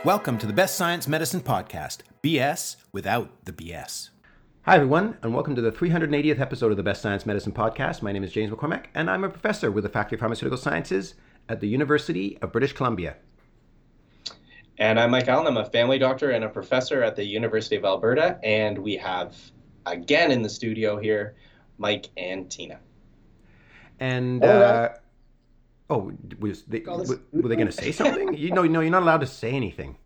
Welcome to the Best Science Medicine Podcast, BS without the BS. Hi, everyone, and welcome to the 380th episode of the Best Science Medicine Podcast. My name is James McCormack, and I'm a professor with the Faculty of Pharmaceutical Sciences at the University of British Columbia. And I'm Mike Allen. I'm a family doctor and a professor at the University of Alberta, and we have, again in the studio here, Mike and Tina. And, were they going to say something? No, you're not allowed to say anything.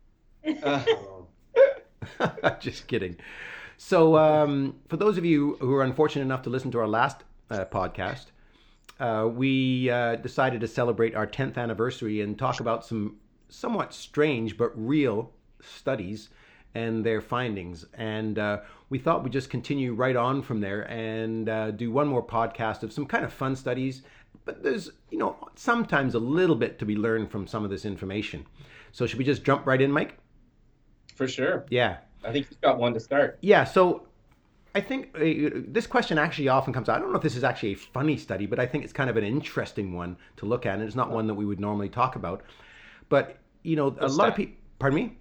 Just kidding. So for those of you who are unfortunate enough to listen to our last podcast, we decided to celebrate our 10th anniversary and talk about some somewhat strange but real studies and their findings. And we thought we'd just continue right on from there and do one more podcast of some kind of fun studies. But there's, sometimes a little bit to be learned from some of this information. So should we just jump right in, Mike? For sure. Yeah. I think you've got one to start. Yeah, so I think this question actually often comes out. I don't know if this is actually a funny study, but I think it's kind of an interesting one to look at, and it's not one that we would normally talk about. But, a lot of people... Pardon me?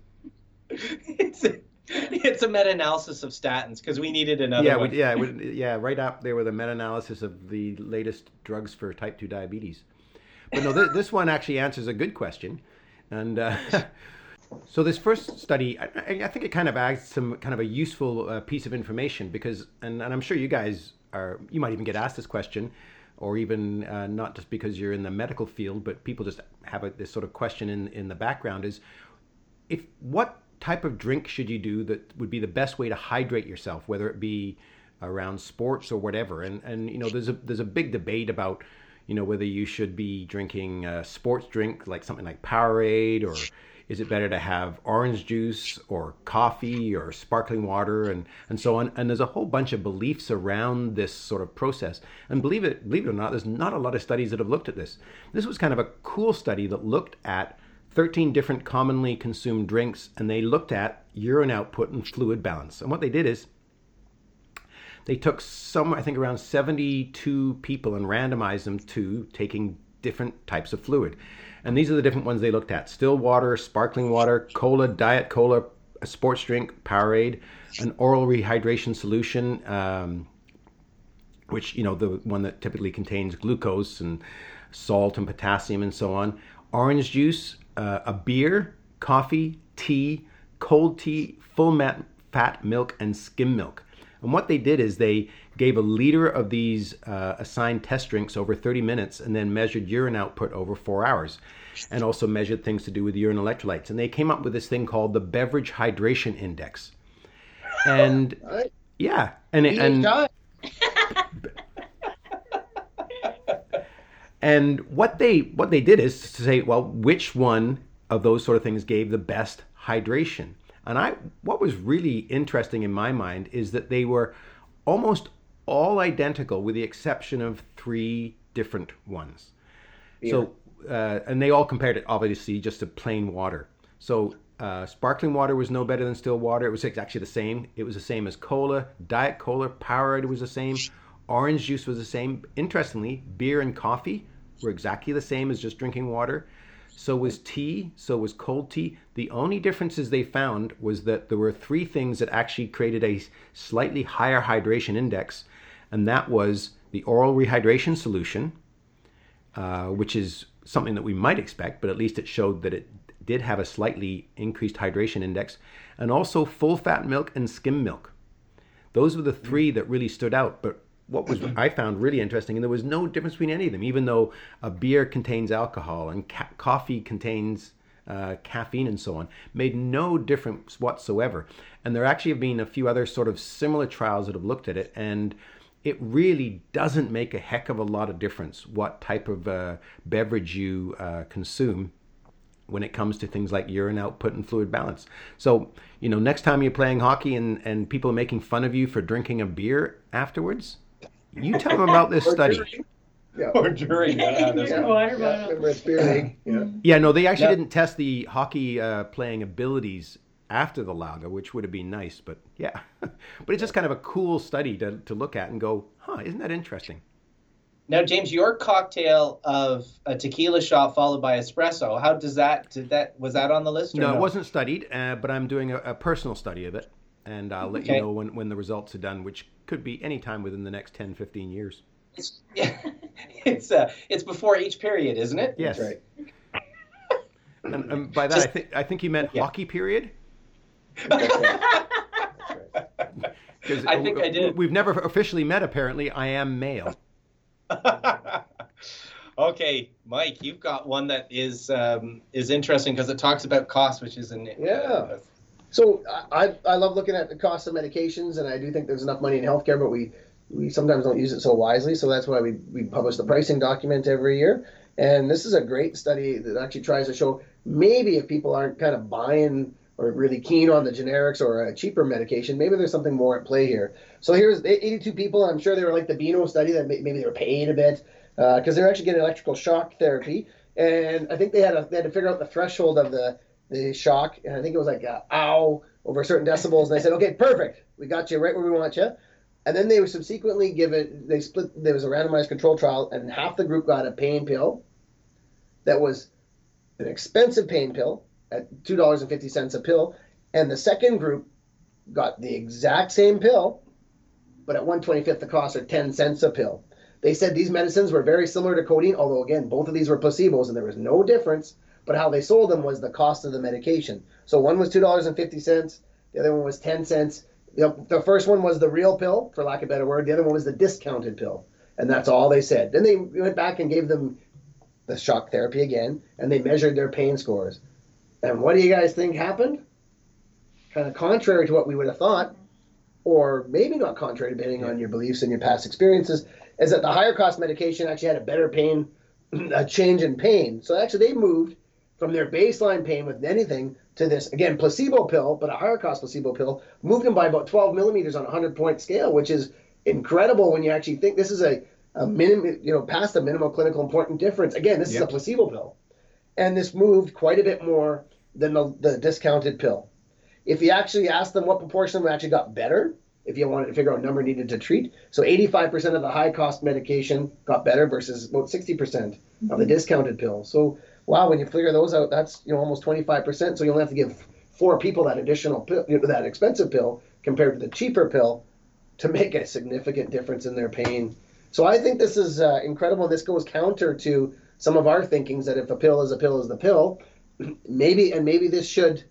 It's a meta-analysis of statins, because we needed another one. Right up there with a meta-analysis of the latest drugs for type 2 diabetes. But no, this one actually answers a good question. And so this first study, I think it kind of adds some kind of a useful piece of information because, and I'm sure you guys you might even get asked this question, or even not just because you're in the medical field, but people just have this sort of question in the background is, what type of drink should you do that would be the best way to hydrate yourself, whether it be around sports or whatever? And there's a big debate about, whether you should be drinking a sports drink like something like Powerade, or is it better to have orange juice or coffee or sparkling water and so on. And there's a whole bunch of beliefs around this sort of process. And believe it or not, there's not a lot of studies that have looked at this. This was kind of a cool study that looked at 13 different commonly consumed drinks, and they looked at urine output and fluid balance. And what they did is they took around 72 people and randomized them to taking different types of fluid. And these are the different ones they looked at: still water, sparkling water, cola, diet cola, a sports drink, Powerade, an oral rehydration solution, which, the one that typically contains glucose and salt and potassium and so on, orange juice, a beer, coffee, tea, cold tea, full fat milk, and skim milk. And what they did is they gave a liter of these assigned test drinks over 30 minutes and then measured urine output over 4 hours, and also measured things to do with urine electrolytes. And they came up with this thing called the Beverage Hydration Index. And yeah, and what they did is to say, well, which one of those sort of things gave the best hydration? And what was really interesting in my mind is that they were almost all identical with the exception of 3 different ones. Yeah. So, and they all compared it obviously just to plain water. So sparkling water was no better than still water. It was actually the same. It was the same as cola, diet cola, Powerade was the same. Orange juice was the same. Interestingly, beer and coffee were exactly the same as just drinking water. So was tea, so was cold tea. The only differences they found was that there were 3 things that actually created a slightly higher hydration index, and that was the oral rehydration solution, which is something that we might expect, but at least it showed that it did have a slightly increased hydration index, and also full fat milk and skim milk. Those were the 3 that really stood out. But what I found really interesting, and there was no difference between any of them, even though a beer contains alcohol and coffee contains caffeine and so on, made no difference whatsoever. And there actually have been a few other sort of similar trials that have looked at it, and it really doesn't make a heck of a lot of difference what type of beverage you consume when it comes to things like urine output and fluid balance. So, next time you're playing hockey and people are making fun of you for drinking a beer afterwards, you tell them about this study. Or during water bottle. Yeah, no, they actually didn't test the hockey playing abilities after the lager, which would have been nice, but yeah. But it's just kind of a cool study to look at and go, isn't that interesting? Now, James, your cocktail of a tequila shot followed by espresso, how does was that on the list or No, no? it wasn't studied, but I'm doing a personal study of it, and I'll let you know when the results are done, which could be any time within the next 10, 15 years. It's before each period, isn't it? Yes. That's right. And by that, I think you meant hockey period. That's right. I think I did. We've never officially met, apparently. I am male. Okay, Mike, you've got one that is interesting because it talks about cost, which is So I love looking at the cost of medications, and I do think there's enough money in healthcare, but we sometimes don't use it so wisely. So that's why we publish the pricing document every year. And this is a great study that actually tries to show maybe if people aren't kind of buying or really keen on the generics or a cheaper medication, maybe there's something more at play here. So here's 82 people. I'm sure they were like the Beano study, that maybe they were paid a bit because they're actually getting electrical shock therapy. And I think they had to figure out the threshold of the shock. And I think it was like, ow, over certain decibels. And they said, okay, perfect. We got you right where we want you. And then they were subsequently given, there was a randomized control trial, and half the group got a pain pill that was an expensive pain pill at $2.50 a pill, and the second group got the exact same pill, but at 1/25th the cost, or 10 cents a pill. They said these medicines were very similar to codeine, although again, both of these were placebos and there was no difference, but how they sold them was the cost of the medication. So one was $2.50, the other one was 10 cents. The first one was the real pill, for lack of a better word. The other one was the discounted pill, and that's all they said. Then they went back and gave them the shock therapy again, and they measured their pain scores. And what do you guys think happened? Kind of contrary to what we would have thought, or maybe not contrary, depending on your beliefs and your past experiences, is that the higher cost medication actually had a better pain, a change in pain. So actually they moved from their baseline pain with anything to this, again, placebo pill, but a higher cost placebo pill, moved them by about 12 millimeters on a 100-point scale, which is incredible when you actually think this is a minimum, past the minimal clinical important difference. Again, this is a placebo pill. And this moved quite a bit more than the discounted pill. If you actually asked them what proportion of them actually got better, if you wanted to figure out a number needed to treat, so 85% of the high-cost medication got better versus about 60% of the discounted pill. So, wow, when you figure those out, that's almost 25%. So you only have to give 4 people that additional pill, that expensive pill, compared to the cheaper pill, to make a significant difference in their pain. So I think this is incredible. This goes counter to some of our thinkings that if a pill is a pill is the pill. Maybe this should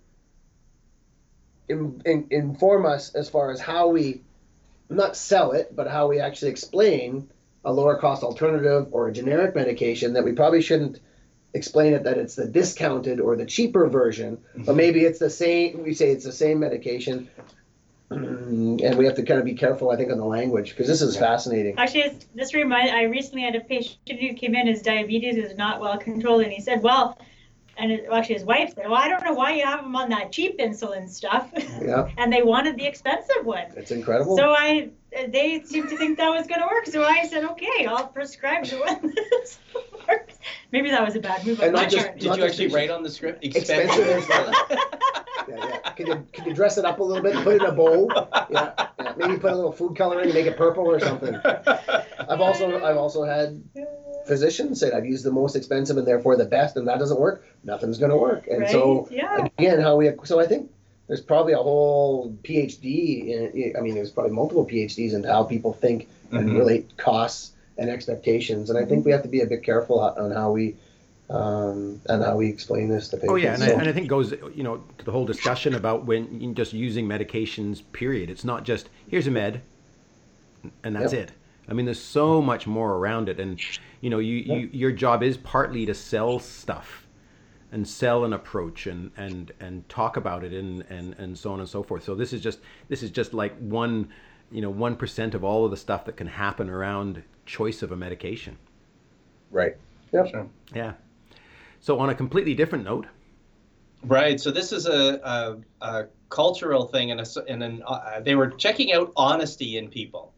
inform us as far as how we not sell it, but how we actually explain a lower cost alternative or a generic medication, that we probably shouldn't explain it that it's the discounted or the cheaper version, but maybe it's the same. We say it's the same medication. And we have to kind of be careful, I think, on the language, because this is fascinating. Actually, I recently had a patient who came in, his diabetes is not well controlled, and he said, well, actually his wife said, well, I don't know why you have him on that cheap insulin stuff. Yeah. And they wanted the expensive one. It's incredible. So they seemed to think that was going to work. So I said, okay, I'll prescribe the one that works. Maybe that was a bad move on my part. Did you actually write on the script expensive insulin? Yeah. Can you dress it up a little bit, put it in a bowl? Yeah. Maybe put a little food coloring and make it purple or something. I've also had physicians say I've used the most expensive and therefore the best, and that doesn't work. Nothing's going to work. And so again, so I think there's probably a whole PhD. There's probably multiple PhDs into how people think and relate costs and expectations. And I think we have to be a bit careful on how we explain this to patients. Oh yeah, and I think it goes to the whole discussion about when you're just using medications. Period. It's not just here's a med, and that's it. I mean, there's so much more around it, and your job is partly to sell stuff, and sell an approach, and talk about it, and so on and so forth. So this is just like 1% of all of the stuff that can happen around choice of a medication. Right. Yep. Sure. Yeah. So on a completely different note. Right. So this is a cultural thing, and they were checking out honesty in people.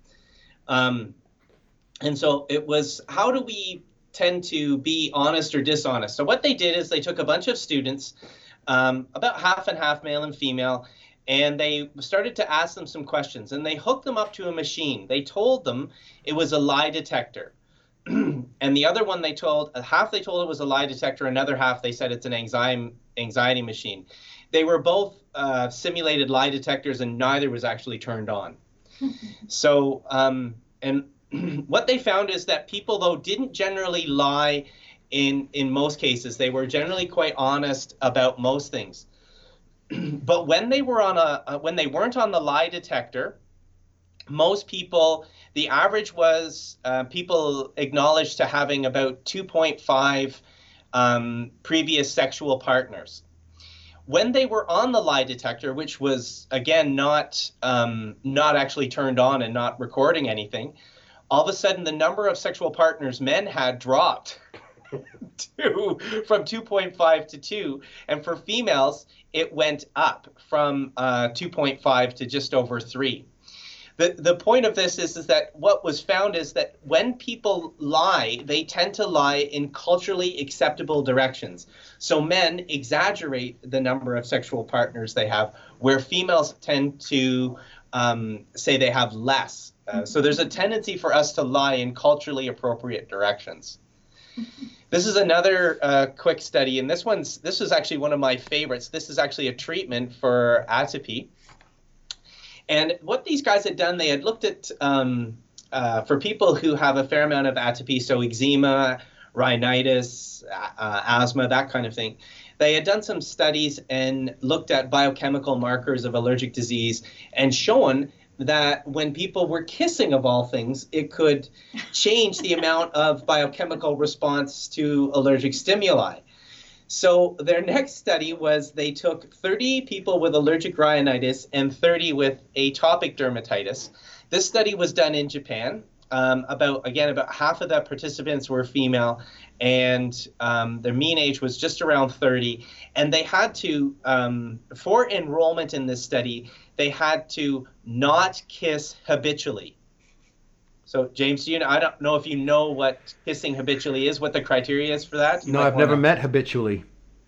And so it was, how do we tend to be honest or dishonest? So what they did is they took a bunch of students, about half and half, male and female, and they started to ask them some questions, and they hooked them up to a machine. They told them it was a lie detector. and the other one they told it was a lie detector, another half they said it's an anxiety machine. They were both simulated lie detectors, and neither was actually turned on. So, and what they found is that people, though, didn't generally lie in most cases. They were generally quite honest about most things. But when they were when they weren't on the lie detector, most people, the average was people acknowledged to having about 2.5 previous sexual partners. When they were on the lie detector, which was, again, not actually turned on and not recording anything, all of a sudden the number of sexual partners men had dropped from 2.5 to 2. And for females, it went up from 2.5 to just over 3. The point of this is that what was found is that when people lie, they tend to lie in culturally acceptable directions. So men exaggerate the number of sexual partners they have, where females tend to say they have less. So there's a tendency for us to lie in culturally appropriate directions. This is another quick study, and this is actually one of my favorites. This is actually a treatment for atopy. And what these guys had done, they had looked at, for people who have a fair amount of atopy, so eczema, rhinitis, asthma, that kind of thing. They had done some studies and looked at biochemical markers of allergic disease and shown that when people were kissing, of all things, it could change the amount of biochemical response to allergic stimuli. So their next study was they took 30 people with allergic rhinitis and 30 with atopic dermatitis. This study was done in Japan. About half of the participants were female, and their mean age was just around 30. And they had to, for enrollment in this study, they had to not kiss habitually. So, James, I don't know if you know what kissing habitually is, what the criteria is for that. No, I've never met habitually.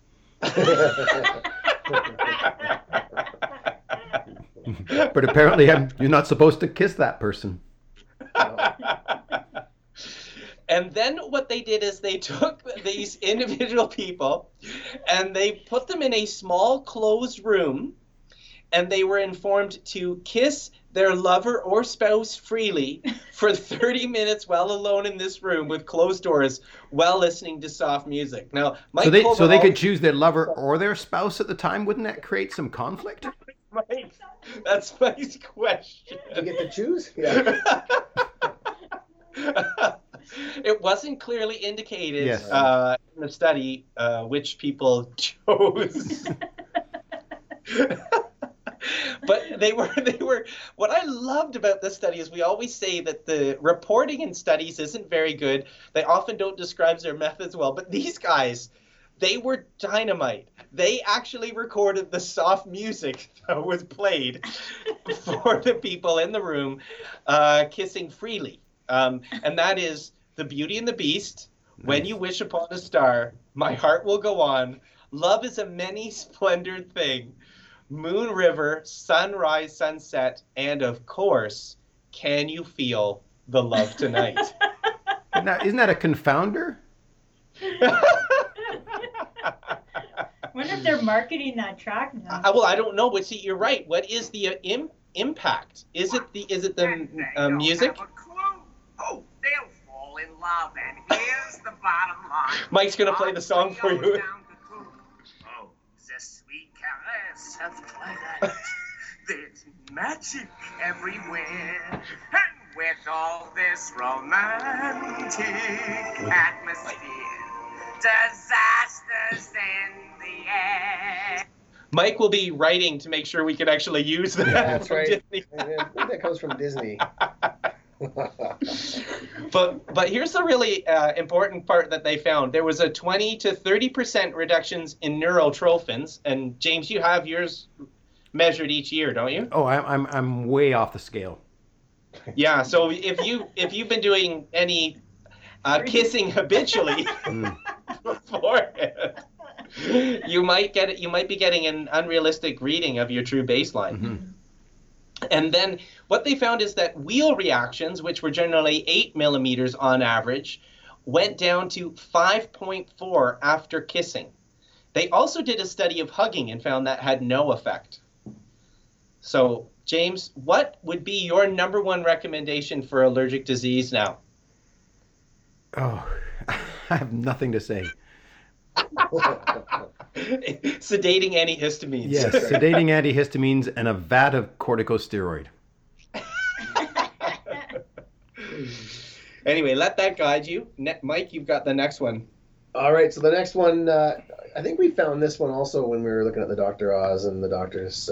But apparently you're not supposed to kiss that person. And then what they did is they took these individual people and they put them in a small closed room, and they were informed to kiss their lover or spouse freely for 30 minutes while alone in this room with closed doors while listening to soft music. Now, so they could choose their lover or their spouse at the time. Wouldn't that create some conflict? Mike, that's my question. You get to choose? Yeah. It wasn't clearly indicated Yes. in the study which people chose. But they were, what I loved about this study is we always say that the reporting in studies isn't very good. They often don't describe their methods well, but these guys, they were dynamite. They actually recorded the soft music that was played for the people in the room kissing freely. And that is The Beauty and the Beast, When You Wish Upon a Star, My Heart Will Go On, Love is a Many Splendored Thing, Moon River, Sunrise, Sunset, and of course, Can You Feel the Love Tonight? Isn't that a confounder? Wonder if they're marketing that track now. Well, I don't know. But see, you're right. What is the impact? Is it the music? Oh, they'll fall in love, and here's the bottom line. Mike's gonna play the song for you. Oh, the sweet caress of twilight. There's magic everywhere, and with all this romantic atmosphere, disasters in the air. Mike will be writing to make sure we can actually use that. Yeah, that's from right. Disney. I think that comes from Disney. But here's the really important part that they found. There was a 20 to 30% reductions in neurotrophins, and James, you have yours measured each year, don't you? Oh, I'm way off the scale. Yeah. So if you've been doing any kissing habitually beforehand, you might be getting an unrealistic reading of your true baseline. Mm-hmm. And then what they found is that wheel reactions, which were generally 8 millimeters on average, went down to 5.4 after kissing. They also did a study of hugging and found that had no effect. So, James, what would be your number one recommendation for allergic disease now? Oh, I have nothing to say. Sedating antihistamines. Yes, sedating antihistamines and a vat of corticosteroid. Anyway, let that guide you. Mike, you've got the next one. All right, so the next one, I think we found this one also when we were looking at the Dr. Oz and the doctor's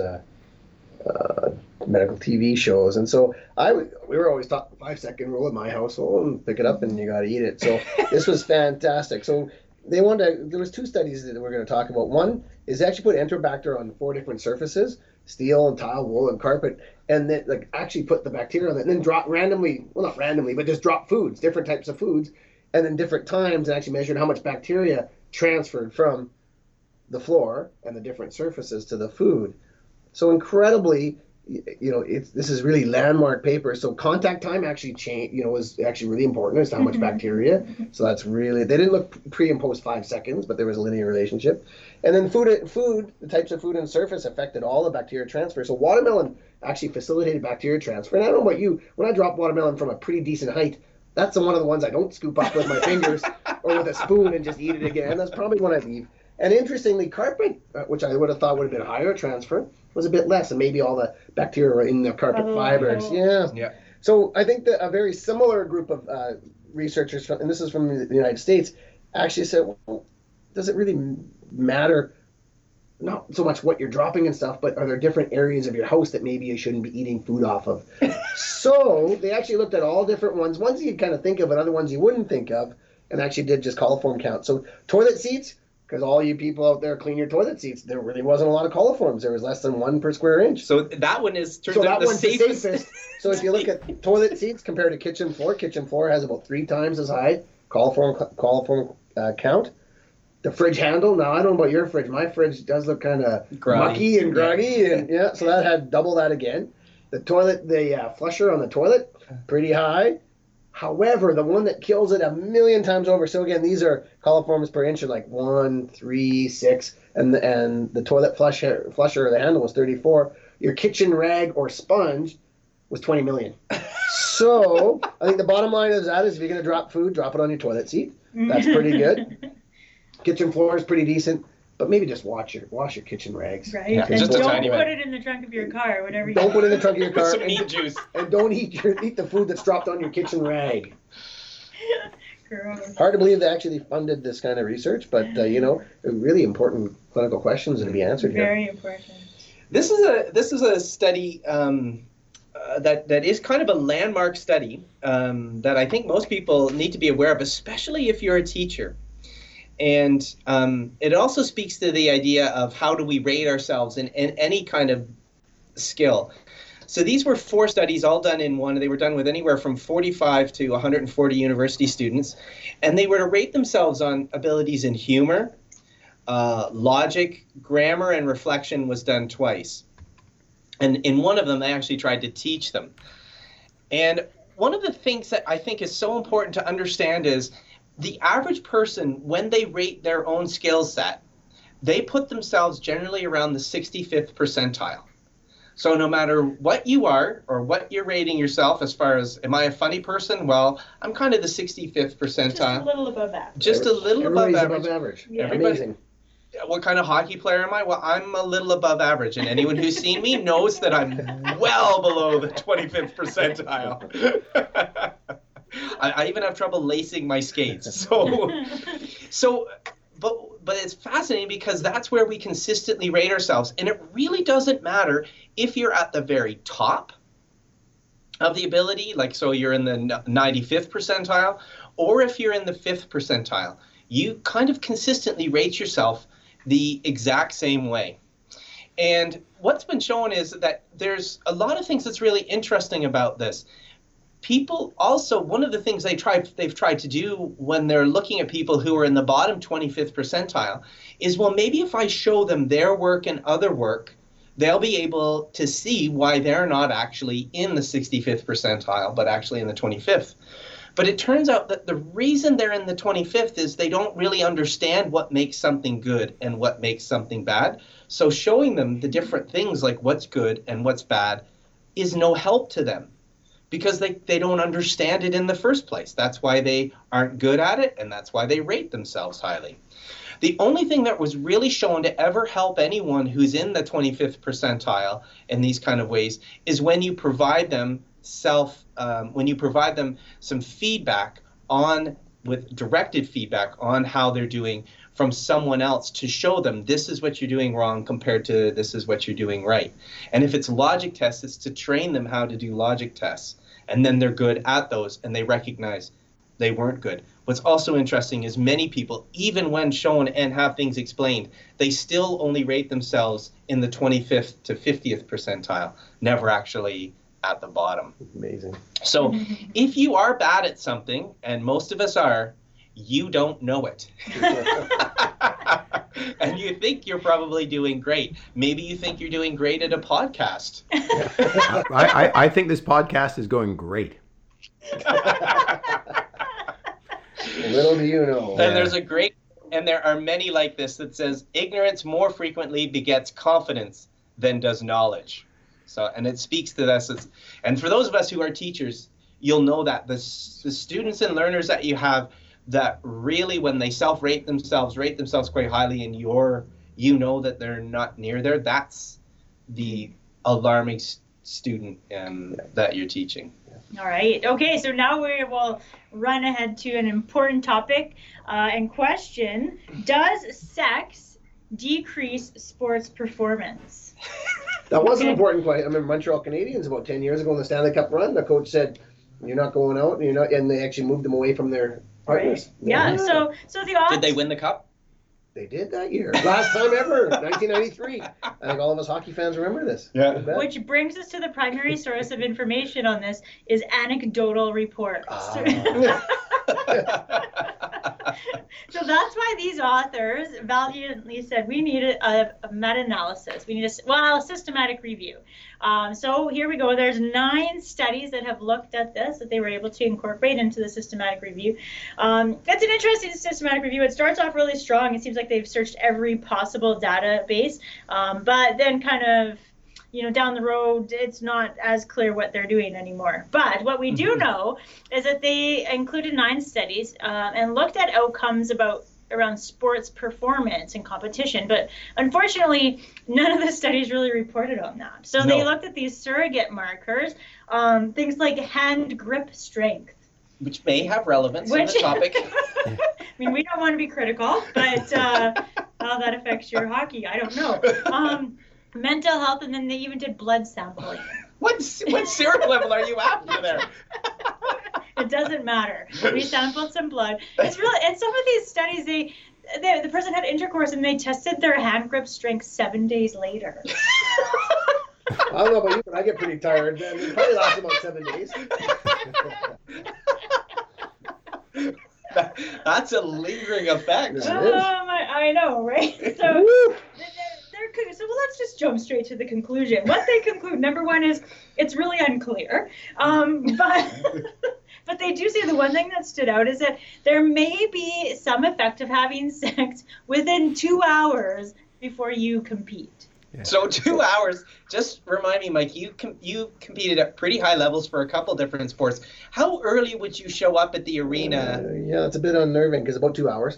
medical TV shows. And so we were always taught the 5-second rule in my household, and pick it up and you got to eat it. So this was fantastic. So there was 2 studies that we're going to talk about. One is they actually put Enterobacter on 4 different surfaces, steel and tile, wool and carpet, and then actually put the bacteria on it, and then drop randomly, well, not randomly, but just drop foods, different types of foods, and then different times, and actually measured how much bacteria transferred from the floor and the different surfaces to the food. So incredibly, this is really landmark paper. So contact time actually was actually really important as to how much bacteria. So that's really, they didn't look pre and post 5 seconds, but there was a linear relationship. And then food, the types of food and surface affected all the bacteria transfer. So watermelon actually facilitated bacteria transfer. And I don't know about you, when I drop watermelon from a pretty decent height, that's one of the ones I don't scoop up with my fingers or with a spoon and just eat it again. That's probably one I leave. And interestingly, carpet, which I would have thought would have been higher transfer, was a bit less, and maybe all the bacteria were in the carpet fibers. Yeah. So I think that a very similar group of researchers, and this is from the United States, actually said, well, does it really matter not so much what you're dropping and stuff, but are there different areas of your house that maybe you shouldn't be eating food off of? So they actually looked at all different ones you kind of think of and other ones you wouldn't think of, and actually did just coliform count. So toilet seats, because all you people out there clean your toilet seats, there really wasn't a lot of coliforms. There was less than 1 per square inch. So that one turns out the safest. So if you look at toilet seats compared to kitchen floor has about 3 times as high coliform count. The fridge handle, now I don't know about your fridge. My fridge does look kind of mucky and groggy, and so that had double that again. The toilet, the flusher on the toilet, pretty high. However, the one that kills it 1,000,000 times over. So again, these are coliforms per inch, are like 1, 3, 6, and the toilet flusher, the handle was 34. Your kitchen rag or sponge was 20 million. So I think the bottom line is if you're going to drop food, drop it on your toilet seat. That's pretty good. Kitchen floor is pretty decent, but maybe just wash your kitchen rags. Right. Yeah, and just don't put it in the trunk of your car, whatever you Don't put it in the trunk of your car. Some meat juice. And don't eat the food that's dropped on your kitchen rag. Gross. Hard to believe they actually funded this kind of research, but really important clinical questions to be answered here. Very important. This is a study that is kind of a landmark study that I think most people need to be aware of, especially if you're a teacher. And it also speaks to the idea of how do we rate ourselves in any kind of skill. So these were 4 studies all done in one. They were done with anywhere from 45 to 140 university students. And they were to rate themselves on abilities in humor, logic, grammar, and reflection was done twice. And in one of them, they actually tried to teach them. And one of the things that I think is so important to understand is the average person, when they rate their own skill set, they put themselves generally around the 65th percentile. So no matter what you are or what you're rating yourself as far as, am I a funny person? Well, I'm kind of the 65th percentile. Just a little above average. Just a little above average. Above average. Yeah. Amazing. What kind of hockey player am I? Well, I'm a little above average, and anyone who's seen me knows that I'm well below the 25th percentile. I even have trouble lacing my skates. But it's fascinating because that's where we consistently rate ourselves. And it really doesn't matter if you're at the very top of the ability, like so you're in the 95th percentile, or if you're in the 5th percentile. You kind of consistently rate yourself the exact same way. And what's been shown is that there's a lot of things that's really interesting about this. People also, one of the things they've tried to do when they're looking at people who are in the bottom 25th percentile is, well, maybe if I show them their work and other work, they'll be able to see why they're not actually in the 65th percentile, but actually in the 25th. But it turns out that the reason they're in the 25th is they don't really understand what makes something good and what makes something bad. So showing them the different things like what's good and what's bad is no help to them because they don't understand it in the first place. That's why they aren't good at it, and that's why they rate themselves highly. The only thing that was really shown to ever help anyone who's in the 25th percentile in these kind of ways is when you provide them some feedback with directed feedback on how they're doing from someone else to show them this is what you're doing wrong compared to this is what you're doing right. And if it's logic tests, it's to train them how to do logic tests. And then they're good at those and they recognize they weren't good. What's also interesting is many people, even when shown and have things explained, they still only rate themselves in the 25th to 50th percentile, never actually at the bottom. Amazing. So if you are bad at something, and most of us are, you don't know it. And you think you're probably doing great. Maybe you think you're doing great at a podcast. I think this podcast is going great. Little do you know. And there are many like this that says, ignorance more frequently begets confidence than does knowledge. So, and it speaks to this. And for those of us who are teachers, you'll know that the students and learners that you have that really, when they rate themselves quite highly, and you know that they're not near there, that's the alarming student that you're teaching. All right. Okay, so now we will run ahead to an important topic and question: does sex decrease sports performance? That was an important question. I remember Montreal Canadiens about 10 years ago in the Stanley Cup run. The coach said, "You're not going out," and they actually moved them away from their partners. Right. Yeah. So the odds. Did they win the cup? They did that year. Last time ever, 1993. I think all of us hockey fans remember this. Yeah. Which brings us to the primary source of information on this is anecdotal reports. So that's why these authors valiantly said we need a meta-analysis. We need a systematic review. So here we go. There's 9 studies that have looked at this that they were able to incorporate into the systematic review. It's an interesting systematic review. It starts off really strong. It seems like they've searched every possible database, but then kind of down the road, it's not as clear what they're doing anymore. But what we do know is that they included 9 studies and looked at outcomes around sports performance and competition. But unfortunately, none of the studies really reported on that. So they looked at these surrogate markers, things like hand grip strength. Which may have relevance to the topic. I mean, we don't want to be critical, but how that affects your hockey, I don't know. Mental health, and then they even did blood sampling. What serum level are you after there? It doesn't matter. We sampled some blood. It's really, and some of these studies, the person had intercourse and they tested their hand grip strength 7 days later. I don't know about you, but I get pretty tired. It probably lasts about 7 days. That's a lingering effect. I know, right? So let's just jump straight to the conclusion. What they conclude, number one, is it's really unclear. But they do say the one thing that stood out is that there may be some effect of having sex within 2 hours before you compete. Yeah. So 2 hours. Just remind me, Mike, you competed at pretty high levels for a couple different sports. How early would you show up at the arena? Yeah, it's a bit unnerving because about 2 hours.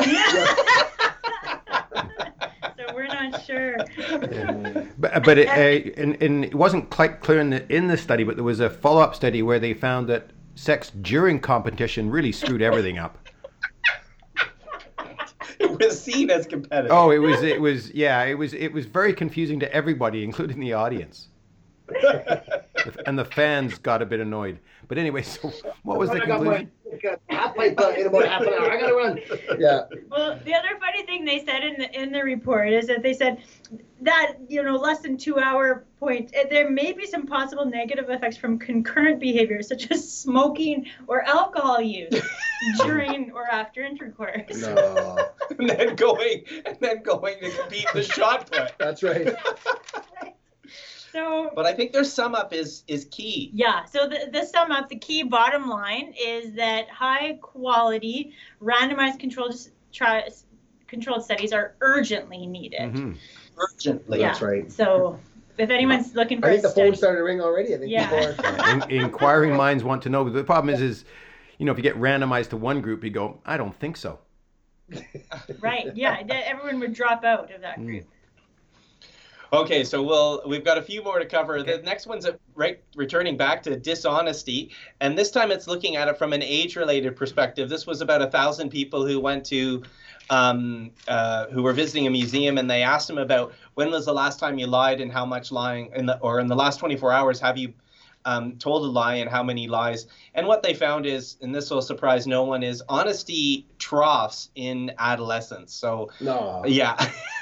We're not sure. Yeah. But it wasn't quite clear in the study, but there was a follow-up study where they found that sex during competition really screwed everything up. It was seen as competitive. Oh, it was very confusing to everybody, including the audience. And the fans got a bit annoyed. But anyway, so what was the conclusion? Half pipe in about half an hour. I gotta run. Yeah. Well, the other funny thing they said in the report is that they said that less than 2 hour point, there may be some possible negative effects from concurrent behaviors such as smoking or alcohol use during or after intercourse. No. and then going to compete in the shot put. That's right. So, but I think their sum up is key. yeah, so the sum up, the key bottom line is that high quality randomized controlled studies are urgently needed. Mm-hmm. Urgently. Yeah. That's right. So if anyone's looking for I think a the phone study, started to ring already. I think Yeah. people are. Inquiring minds want to know. But the problem is, if you get randomized to one group, you go, I don't think so. right? Yeah, everyone would drop out of that group. Okay, so we've got a few more to cover. The next one's returning back to dishonesty, and this time it's looking at it from an age-related perspective. This was about 1,000 people who went to, who were visiting a museum, and they asked them about when was the last time you lied and how much lying, in the last 24 hours have you told a lie and how many lies. And what they found is, and this will surprise no one, is honesty troughs in adolescence. So, No. yeah.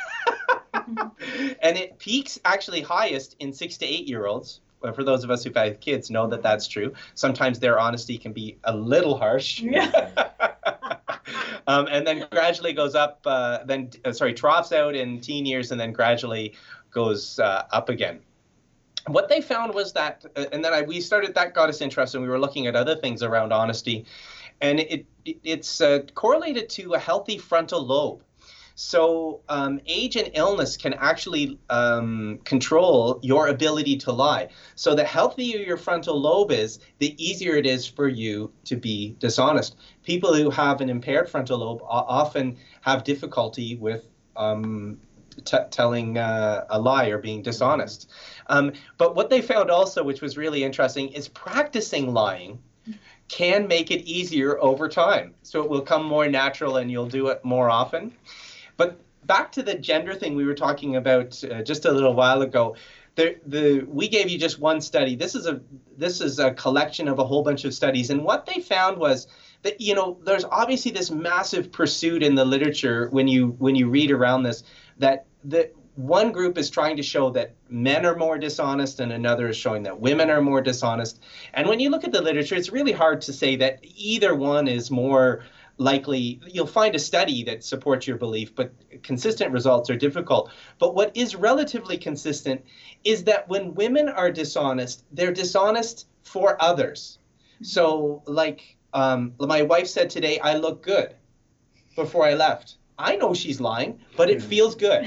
And it peaks actually highest in 6 to 8 year olds. For those of us who've had kids know that that's true. Sometimes their honesty can be a little harsh. Yeah. And then gradually goes up, troughs out in teen years and then gradually goes up again. What they found was that, and then that got us interested, and we were looking at other things around honesty, and it's correlated to a healthy frontal lobe. So age and illness can actually control your ability to lie. So the healthier your frontal lobe is, the easier it is for you to be dishonest. People who have an impaired frontal lobe often have difficulty with telling a lie or being dishonest. But what they found also, which was really interesting, is practicing lying can make it easier over time. So it will come more natural and you'll do it more often. But back to the gender thing we were talking about just a little while ago. We gave you just one study. This is a collection of a whole bunch of studies, and what they found was that there's obviously this massive pursuit in the literature when you read around this, that one group is trying to show that men are more dishonest and another is showing that women are more dishonest. And when you look at the literature, it's really hard to say that either one is more likely. You'll find a study that supports your belief, but consistent results are difficult. But what is relatively consistent is that when women are dishonest, they're dishonest for others. So like my wife said today, I look good before I left. I know she's lying, but it feels good.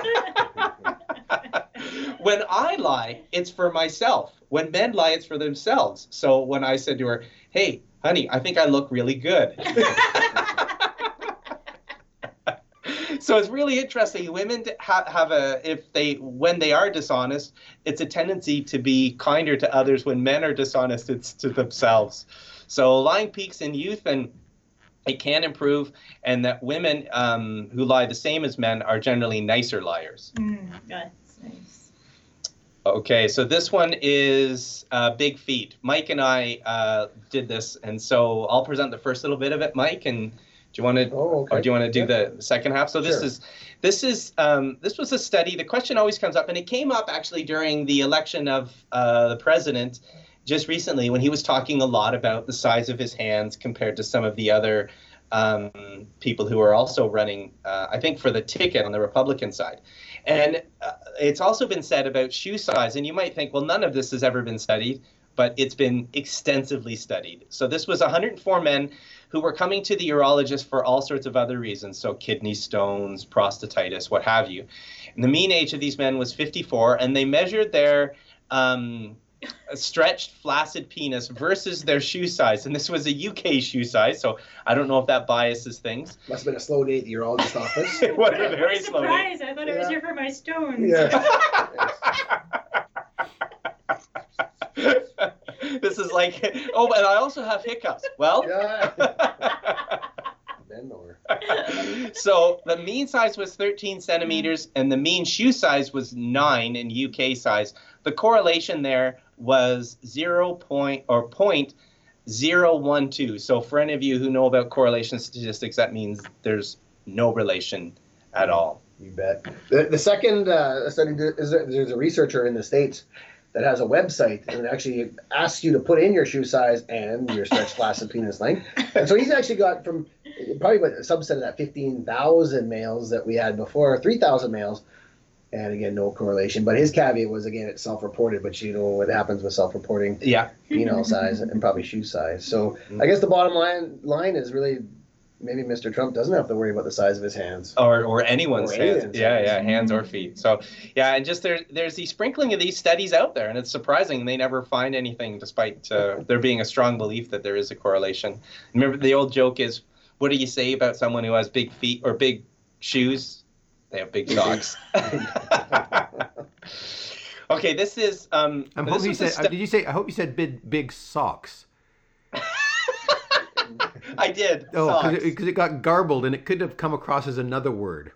When I lie, it's for myself. When men lie, it's for themselves. So when I said to her, hey, honey, I think I look really good. So it's really interesting. Women when they are dishonest, it's a tendency to be kinder to others. When men are dishonest, it's to themselves. So lying peaks in youth, and it can improve, and that women who lie the same as men are generally nicer liars. That's nice. Okay, so this one is Big Feet. Mike and I did this, and so I'll present the first little bit of it, Mike, and do you want to, or do you want to do the second half? So this was a study. The question always comes up, and it came up actually during the election of the president just recently, when he was talking a lot about the size of his hands compared to some of the other people who are also running, I think, for the ticket on the Republican side. And it's also been said about shoe size, and you might think, well, none of this has ever been studied, but it's been extensively studied. So this was 104 men who were coming to the urologist for all sorts of other reasons, so kidney stones, prostatitis, what have you. And the mean age of these men was 54, and they measured their stretched, flaccid penis versus their shoe size. And this was a UK shoe size, so I don't know if that biases things. Must have been a slow day at the urologist office. It was a very slow day. Surprise! I thought it was here for my stones. Yeah. This is like, oh, and I also have hiccups. Well, Bend over. So the mean size was 13 centimeters, and the mean shoe size was 9 in UK size. The correlation there was 0.012. So for any of you who know about correlation statistics, that means there's no relation at all. You bet. The second study is there's a researcher in the States that has a website and actually asks you to put in your shoe size and your stretched flaccid penis length. And so he's actually got from probably a subset of that 15,000 males that we had before, 3,000 males. And again, no correlation. But his caveat was, again, it's self-reported, but you know what happens with self-reporting penile size and probably shoe size. So I guess the bottom line is really maybe Mr. Trump doesn't have to worry about the size of his hands. Or anyone's hands. Hands or feet. So, and just there's the sprinkling of these studies out there, and it's surprising they never find anything despite there being a strong belief that there is a correlation. Remember, the old joke is, what do you say about someone who has big feet or big shoes? They have big socks. Okay, this is. I'm hoping you said. Did you say? I hope you said big socks. I did. Oh, because it got garbled and it could have come across as another word.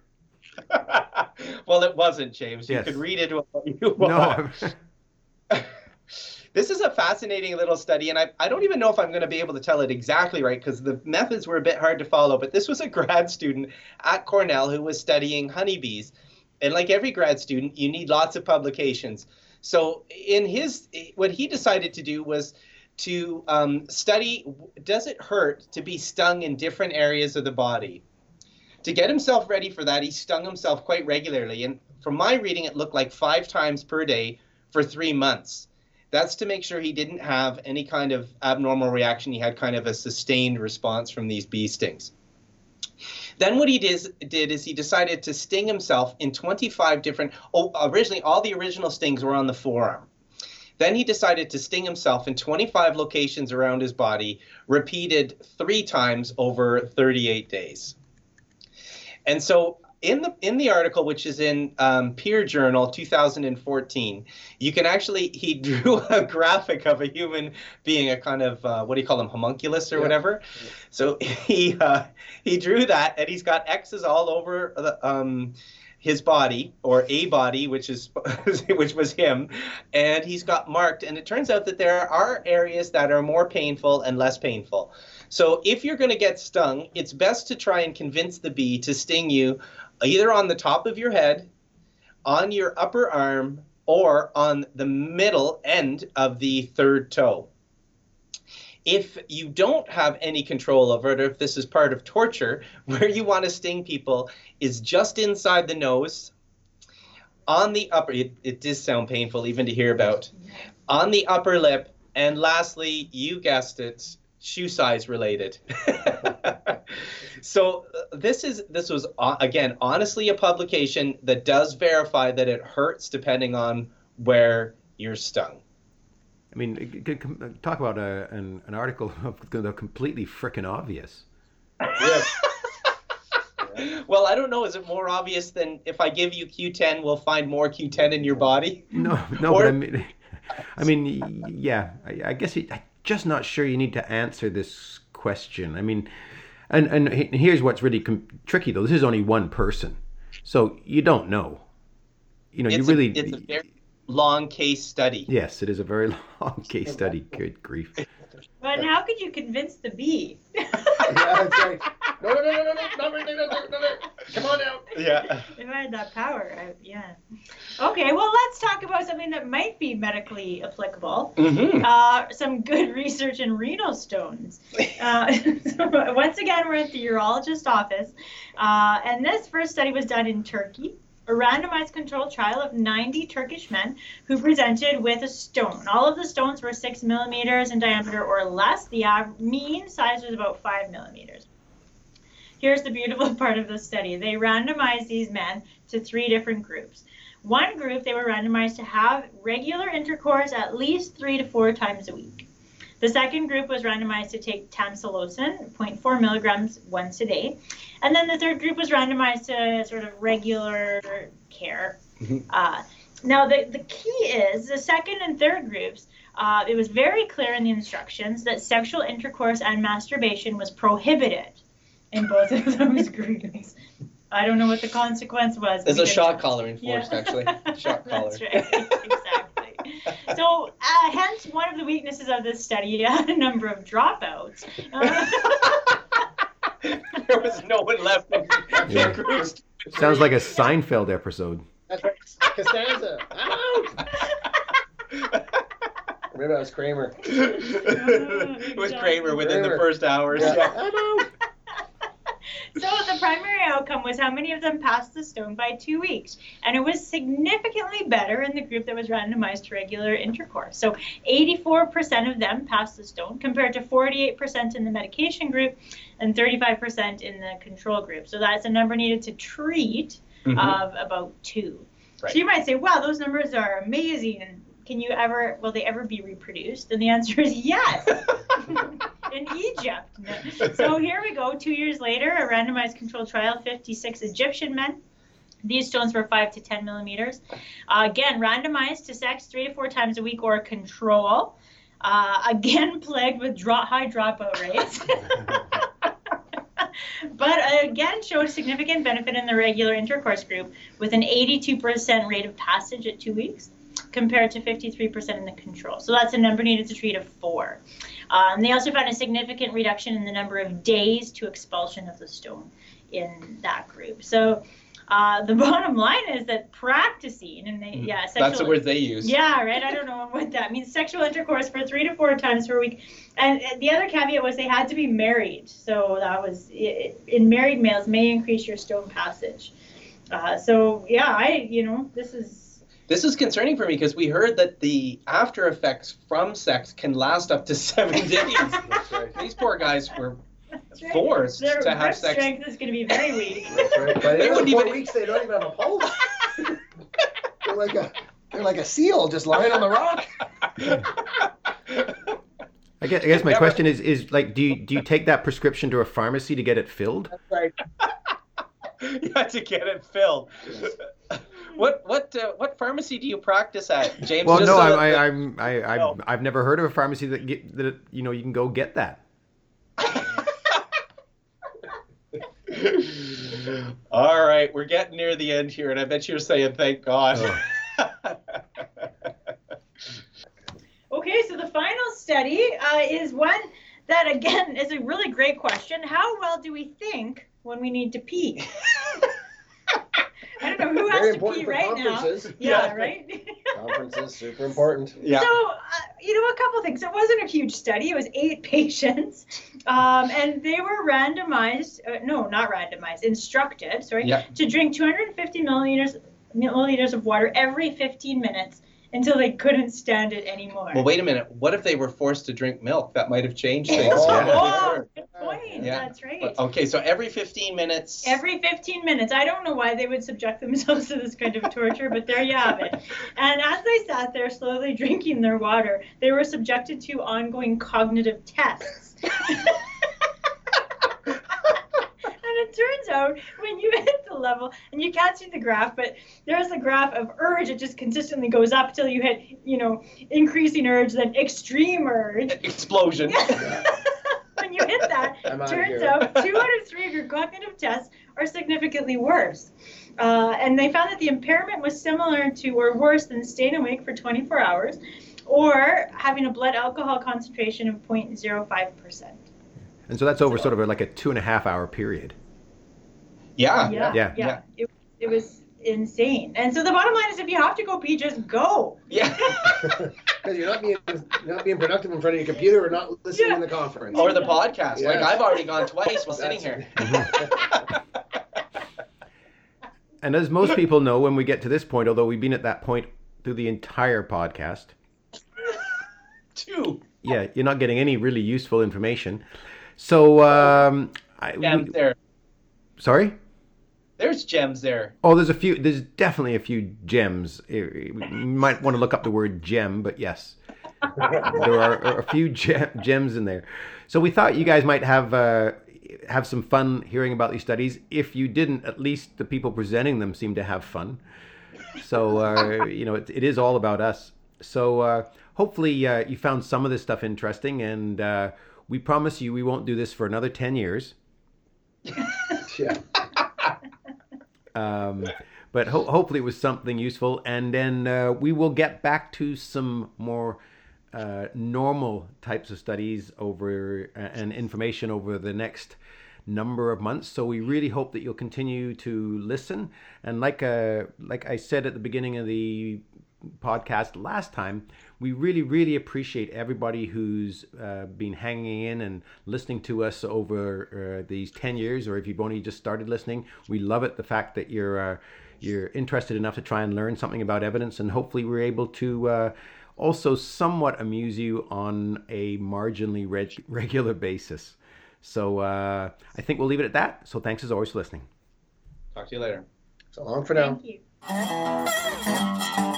Well, it wasn't, James. You could read it what you want. No. This is a fascinating little study, and I don't even know if I'm going to be able to tell it exactly right because the methods were a bit hard to follow, but this was a grad student at Cornell who was studying honeybees. And like every grad student, you need lots of publications. So what he decided to do was to study, does it hurt to be stung in different areas of the body? To get himself ready for that, he stung himself quite regularly. And from my reading, it looked like 5 times per day for 3 months. That's to make sure he didn't have any kind of abnormal reaction. He had kind of a sustained response from these bee stings. Then what he did is he decided to sting himself in 25 different, originally all the original stings were on the forearm. Then he decided to sting himself in 25 locations around his body, repeated 3 times over 38 days. And so in the article, which is in Peer Journal 2014, you can actually, he drew a graphic of a human being, a kind of, what do you call them, homunculus or whatever. So he drew that, and he's got X's all over his body, or a body, which was him, and he's got marked. And it turns out that there are areas that are more painful and less painful. So if you're going to get stung, it's best to try and convince the bee to sting you either on the top of your head, on your upper arm, or on the middle end of the third toe. If you don't have any control over it, or if this is part of torture, where you want to sting people is just inside the nose, on the upper, it does sound painful even to hear about, on the upper lip, and lastly, you guessed it, shoe size related. So this was again honestly a publication that does verify that it hurts depending on where you're stung. I mean, talk about an article of completely frickin' obvious. Yes. Well, I don't know. Is it more obvious than if I give you Q10, we'll find more Q10 in your body? No. But I mean, yeah. I guess I'm just not sure you need to answer this question. I mean, and here's what's really tricky though. This is only one person, so you don't know. It's a very long case study. Yes, it is a very long case study. Good grief. But how could you convince the bee? Yeah, it's like, no, come on out. Yeah. If I had that power, yeah. Okay, well, let's talk about something that might be medically applicable. Mm-hmm. Some good research in renal stones. So once again, we're at the urologist office, and this first study was done in Turkey. A randomized controlled trial of 90 Turkish men who presented with a stone. All of the stones were 6 millimeters in diameter or less. The mean size was about 5 millimeters. Here's the beautiful part of the study. They randomized these men to 3 different groups. One group, they were randomized to have regular intercourse at least 3 to 4 times a week. The second group was randomized to take tamsulosin, 0.4 milligrams once a day. And then the third group was randomized to sort of regular care. Now, the key is the second and third groups, it was very clear in the instructions that sexual intercourse and masturbation was prohibited in both of those groups. I don't know what the consequence was. There's a shock collar enforced, actually. Shock collar. That's right, exactly. So, hence, one of the weaknesses of this study had a number of dropouts. There was no one left in the groups. Sounds like a Seinfeld episode. That's right. Costanza, I'm out! Maybe that was Kramer. It was Kramer within the first hour. Yeah. I'm out! So the primary outcome was how many of them passed the stone by 2 weeks. And it was significantly better in the group that was randomized to regular intercourse. So 84% of them passed the stone compared to 48% in the medication group and 35% in the control group. So that's a number needed to treat of about 2. Right. So you might say, wow, those numbers are amazing. And will they ever be reproduced? And the answer is yes. In Egypt. So here we go. 2 years later, a randomized controlled trial, 56 Egyptian men. These stones were 5 to 10 millimeters. Again, randomized to sex 3 to 4 times a week or control. Again, plagued with high dropout rates. But again, showed significant benefit in the regular intercourse group with an 82% rate of passage at 2 weeks compared to 53% in the control. So that's a number needed to treat of 4. They also found a significant reduction in the number of days to expulsion of the stone in that group. So the bottom line is that practicing, and that's the word they use. Yeah, right. I don't know what that means. Sexual intercourse for 3 to 4 times per week, and the other caveat was they had to be married. So that was in married males may increase your stone passage. This is concerning for me because we heard that the after effects from sex can last up to 7 days. That's right. These poor guys were right. forced Their to have grip sex. strength is going to be very weak. That's right. But They in wouldn't 4 even- weeks, they don't even have a pulse. They're like a seal just lying on the rock. I guess my question is like, do you take that prescription to a pharmacy to get it filled? That's right. You had to get it filled. What pharmacy do you practice at, James? Well, Just no, so that I've never heard of a pharmacy that you can go get that. All right, we're getting near the end here, and I bet you're saying, "Thank God." Oh. Okay, so the final study is one that, again, is a really great question. How well do we think when we need to pee? I don't know who Very has to important pee for right now. conferences. Yeah, right? Conferences, super important. Yeah. So, a couple things. It wasn't a huge study. It was 8 patients, and they were randomized, instructed, to drink 250 milliliters of water every 15 minutes until they couldn't stand it anymore. Well, wait a minute. What if they were forced to drink milk? That might have changed things. Oh, good point. Yeah. That's right. Okay, so every 15 minutes. Every 15 minutes. I don't know why they would subject themselves to this kind of torture, but there you have it. And as they sat there slowly drinking their water, they were subjected to ongoing cognitive tests. And it turns out when you hit the level, and you can't see the graph, but there's a graph of urge. It just consistently goes up till you hit, increasing urge, then extreme urge. Explosion. When you hit that, turns out 2 out of 3 of your cognitive tests are significantly worse. And they found that the impairment was similar to or worse than staying awake for 24 hours or having a blood alcohol concentration of 0.05%. And so that's over sort of like a 2.5 hour period. Yeah. It was insane. And so the bottom line is, if you have to go pee, just go. Yeah. Because you're not being productive in front of your computer or not listening in the conference. Or the podcast. Yes. Like I've already gone twice while sitting here. And as most people know, when we get to this point, although we've been at that point through the entire podcast, 2. yeah, you're not getting any really useful information. So, Gems there. Sorry? There's gems there. Oh, there's definitely a few gems. You might want to look up the word gem, but yes, there are a few gems in there. So we thought you guys might have some fun hearing about these studies. If you didn't, at least the people presenting them seem to have fun. So, it is all about us. So hopefully you found some of this stuff interesting, and we promise you we won't do this for another 10 years. Yeah. But hopefully it was something useful, and then we will get back to some more normal types of studies and information over the next number of months. So we really hope that you'll continue to listen. And like I said at the beginning of the podcast last time, we we really, really appreciate everybody who's been hanging in and listening to us over these 10 years, or if you've only just started listening. We love it, the fact that you're interested enough to try and learn something about evidence, and hopefully we're able to also somewhat amuse you on a marginally regular basis. So I think we'll leave it at that. So thanks as always for listening. Talk to you later. So long for now. Thank you.